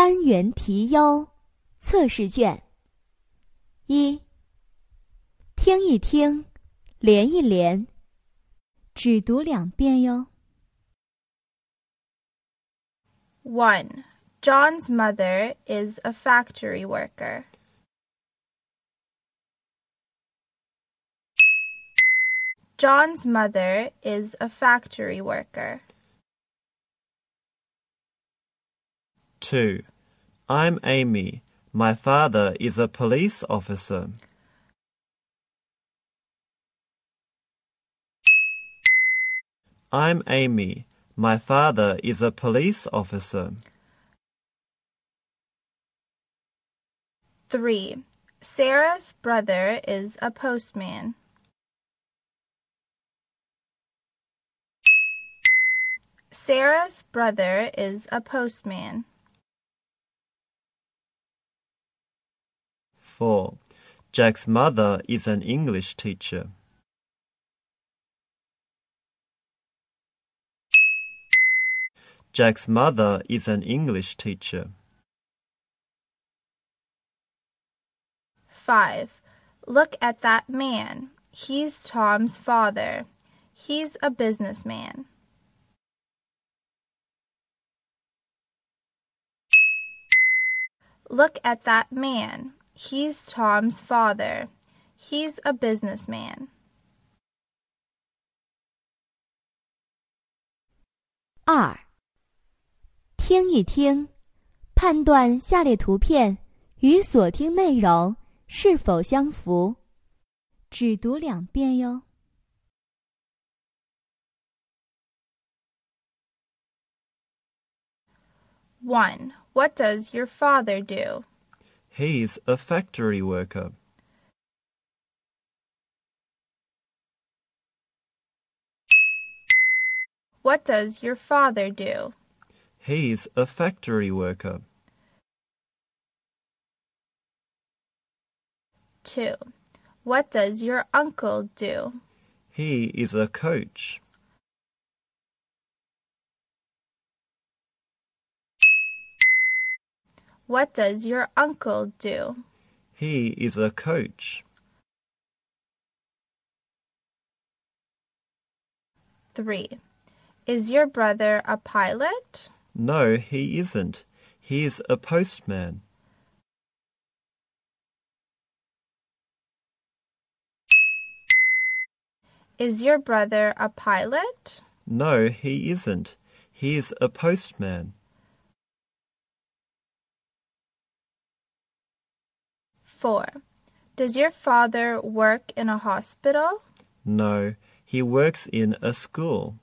单元题优测试卷一，听一听，连一连，只读2遍哟。 1. John's mother is a factory worker. John's mother is a factory worker. 2. I'm Amy. My father is a police officer. I'm Amy. My father is a police officer. 3. Sarah's brother is a postman. Sarah's brother is a postman. 4. Jack's mother is an English teacher. Jack's mother is an English teacher. 5. Look at that man. He's Tom's father. He's a businessman. Look at that man. He's Tom's father. He's a businessman. 2. 听一听，判断下列图片与所听内容是否相符，只读2遍哟。 1. What does your father do? He's a factory worker. What does your father do? He's a factory worker. 2. What does your uncle do? He is a coach. What does your uncle do? He is a coach. 3. Is your brother a pilot? No, he isn't. He's a postman. Is your brother a pilot? No, he isn't. He's a postman. 4. Does your father work in a hospital? No, he works in a school.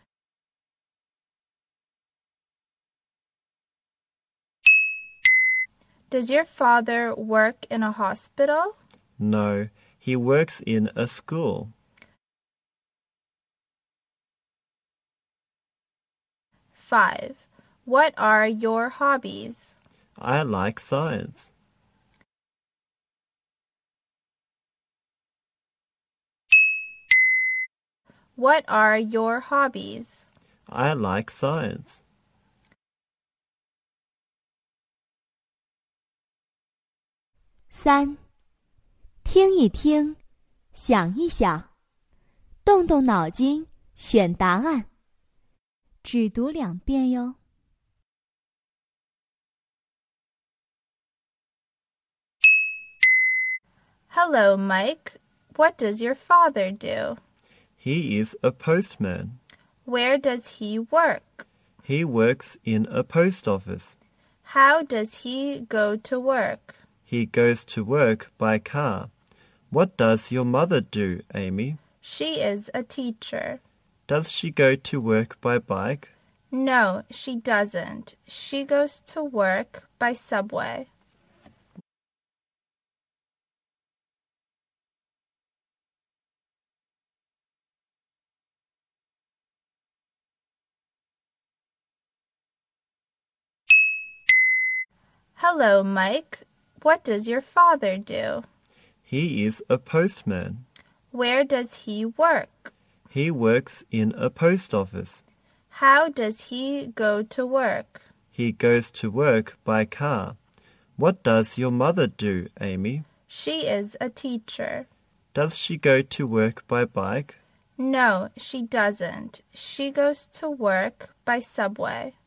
Does your father work in a hospital? No, he works in a school. 5. What are your hobbies? I like science. What are your hobbies? I like science. 3. 听一听，想一想，动动脑筋，选答案，只读2遍哟。 Hello, Mike. What does your father do? He is a postman. Where does he work? He works in a post office. How does he go to work? He goes to work by car. What does your mother do, Amy? She is a teacher. Does she go to work by bike? No, she doesn't. She goes to work by subway. Hello, Mike. What does your father do? He is a postman. Where does he work? He works in a post office. How does he go to work? He goes to work by car. What does your mother do, Amy? She is a teacher. Does she go to work by bike? No, she doesn't. She goes to work by subway.